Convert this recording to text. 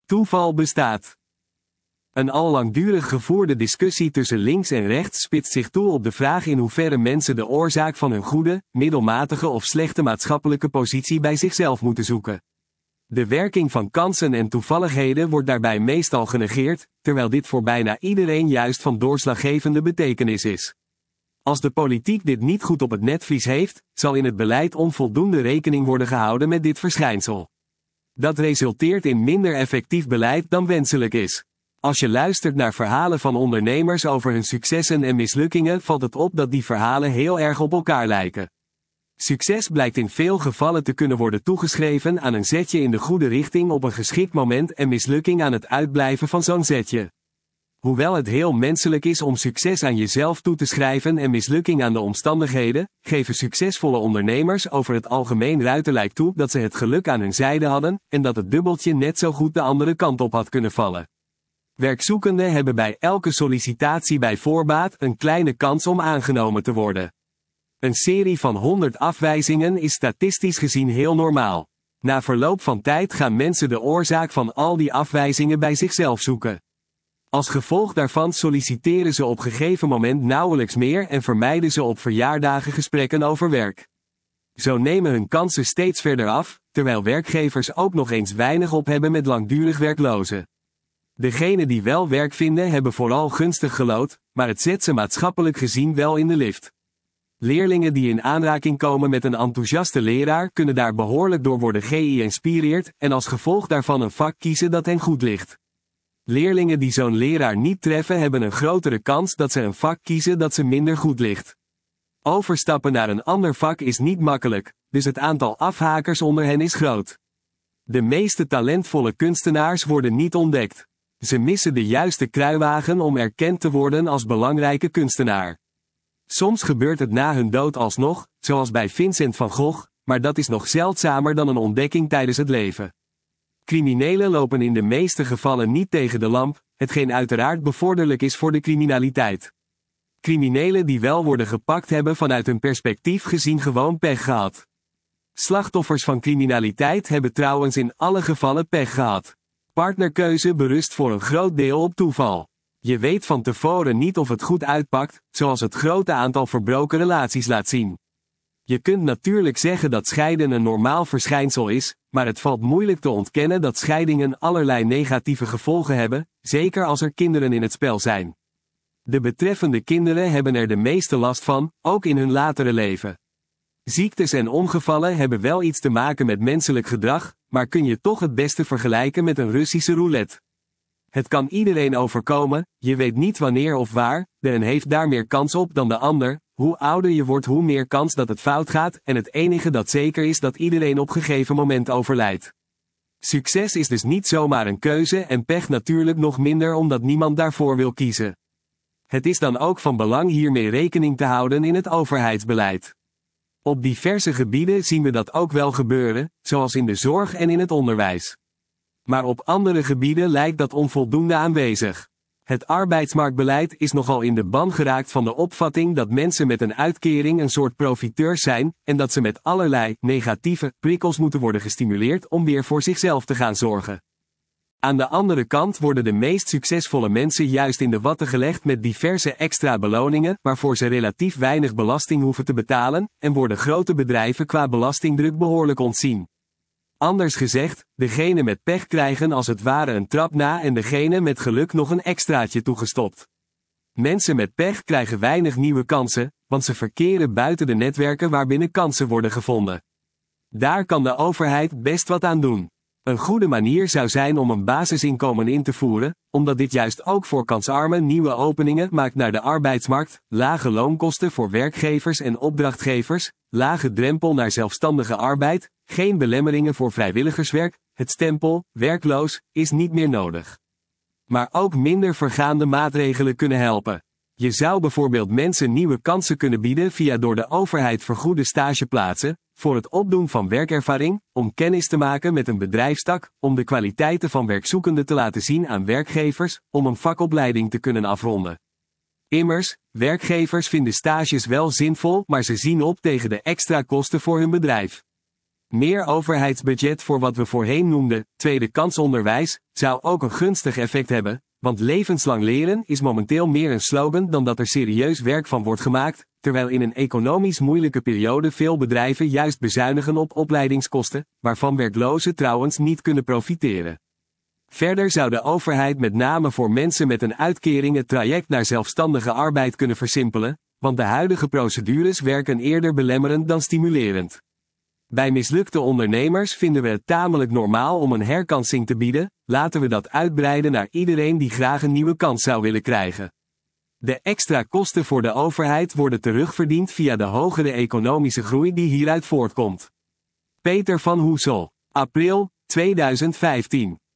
Toeval bestaat. Een al langdurig gevoerde discussie tussen links en rechts spitst zich toe op de vraag in hoeverre mensen de oorzaak van hun goede, middelmatige of slechte maatschappelijke positie bij zichzelf moeten zoeken. De werking van kansen en toevalligheden wordt daarbij meestal genegeerd, terwijl dit voor bijna iedereen juist van doorslaggevende betekenis is. Als de politiek dit niet goed op het netvlies heeft, zal in het beleid onvoldoende rekening worden gehouden met dit verschijnsel. Dat resulteert in minder effectief beleid dan wenselijk is. Als je luistert naar verhalen van ondernemers over hun successen en mislukkingen, valt het op dat die verhalen heel erg op elkaar lijken. Succes blijkt in veel gevallen te kunnen worden toegeschreven aan een zetje in de goede richting op een geschikt moment en mislukking aan het uitblijven van zo'n zetje. Hoewel het heel menselijk is om succes aan jezelf toe te schrijven en mislukking aan de omstandigheden, geven succesvolle ondernemers over het algemeen ruiterlijk toe dat ze het geluk aan hun zijde hadden en dat het dubbeltje net zo goed de andere kant op had kunnen vallen. Werkzoekenden hebben bij elke sollicitatie bij voorbaat een kleine kans om aangenomen te worden. Een serie van 100 afwijzingen is statistisch gezien heel normaal. Na verloop van tijd gaan mensen de oorzaak van al die afwijzingen bij zichzelf zoeken. Als gevolg daarvan solliciteren ze op gegeven moment nauwelijks meer en vermijden ze op verjaardagen gesprekken over werk. Zo nemen hun kansen steeds verder af, terwijl werkgevers ook nog eens weinig op hebben met langdurig werklozen. Degenen die wel werk vinden hebben vooral gunstig gelood, maar het zet ze maatschappelijk gezien wel in de lift. Leerlingen die in aanraking komen met een enthousiaste leraar kunnen daar behoorlijk door worden geïnspireerd en als gevolg daarvan een vak kiezen dat hen goed ligt. Leerlingen die zo'n leraar niet treffen hebben een grotere kans dat ze een vak kiezen dat ze minder goed ligt. Overstappen naar een ander vak is niet makkelijk, dus het aantal afhakers onder hen is groot. De meeste talentvolle kunstenaars worden niet ontdekt. Ze missen de juiste kruiwagen om erkend te worden als belangrijke kunstenaar. Soms gebeurt het na hun dood alsnog, zoals bij Vincent van Gogh, maar dat is nog zeldzamer dan een ontdekking tijdens het leven. Criminelen lopen in de meeste gevallen niet tegen de lamp, hetgeen uiteraard bevorderlijk is voor de criminaliteit. Criminelen die wel worden gepakt hebben vanuit hun perspectief gezien gewoon pech gehad. Slachtoffers van criminaliteit hebben trouwens in alle gevallen pech gehad. Partnerkeuze berust voor een groot deel op toeval. Je weet van tevoren niet of het goed uitpakt, zoals het grote aantal verbroken relaties laat zien. Je kunt natuurlijk zeggen dat scheiden een normaal verschijnsel is, maar het valt moeilijk te ontkennen dat scheidingen allerlei negatieve gevolgen hebben, zeker als er kinderen in het spel zijn. De betreffende kinderen hebben er de meeste last van, ook in hun latere leven. Ziektes en ongevallen hebben wel iets te maken met menselijk gedrag, maar kun je toch het beste vergelijken met een Russische roulette. Het kan iedereen overkomen, je weet niet wanneer of waar, de een heeft daar meer kans op dan de ander, hoe ouder je wordt hoe meer kans dat het fout gaat en het enige dat zeker is dat iedereen op gegeven moment overlijdt. Succes is dus niet zomaar een keuze en pech natuurlijk nog minder omdat niemand daarvoor wil kiezen. Het is dan ook van belang hiermee rekening te houden in het overheidsbeleid. Op diverse gebieden zien we dat ook wel gebeuren, zoals in de zorg en in het onderwijs. Maar op andere gebieden lijkt dat onvoldoende aanwezig. Het arbeidsmarktbeleid is nogal in de ban geraakt van de opvatting dat mensen met een uitkering een soort profiteurs zijn, en dat ze met allerlei negatieve prikkels moeten worden gestimuleerd om weer voor zichzelf te gaan zorgen. Aan de andere kant worden de meest succesvolle mensen juist in de watten gelegd met diverse extra beloningen, waarvoor ze relatief weinig belasting hoeven te betalen, en worden grote bedrijven qua belastingdruk behoorlijk ontzien. Anders gezegd, degene met pech krijgen als het ware een trap na en degene met geluk nog een extraatje toegestopt. Mensen met pech krijgen weinig nieuwe kansen, want ze verkeren buiten de netwerken waarbinnen kansen worden gevonden. Daar kan de overheid best wat aan doen. Een goede manier zou zijn om een basisinkomen in te voeren, omdat dit juist ook voor kansarmen nieuwe openingen maakt naar de arbeidsmarkt, lage loonkosten voor werkgevers en opdrachtgevers, lage drempel naar zelfstandige arbeid, geen belemmeringen voor vrijwilligerswerk, het stempel, werkloos, is niet meer nodig. Maar ook minder vergaande maatregelen kunnen helpen. Je zou bijvoorbeeld mensen nieuwe kansen kunnen bieden via door de overheid vergoede stageplaatsen, voor het opdoen van werkervaring, om kennis te maken met een bedrijfstak, om de kwaliteiten van werkzoekenden te laten zien aan werkgevers, om een vakopleiding te kunnen afronden. Immers, werkgevers vinden stages wel zinvol, maar ze zien op tegen de extra kosten voor hun bedrijf. Meer overheidsbudget voor wat we voorheen noemden tweede kans onderwijs zou ook een gunstig effect hebben, want levenslang leren is momenteel meer een slogan dan dat er serieus werk van wordt gemaakt, terwijl in een economisch moeilijke periode veel bedrijven juist bezuinigen op opleidingskosten, waarvan werklozen trouwens niet kunnen profiteren. Verder zou de overheid met name voor mensen met een uitkering het traject naar zelfstandige arbeid kunnen versimpelen, want de huidige procedures werken eerder belemmerend dan stimulerend. Bij mislukte ondernemers vinden we het tamelijk normaal om een herkansing te bieden, laten we dat uitbreiden naar iedereen die graag een nieuwe kans zou willen krijgen. De extra kosten voor de overheid worden terugverdiend via de hogere economische groei die hieruit voortkomt. Peter van Hoesel, april 2015.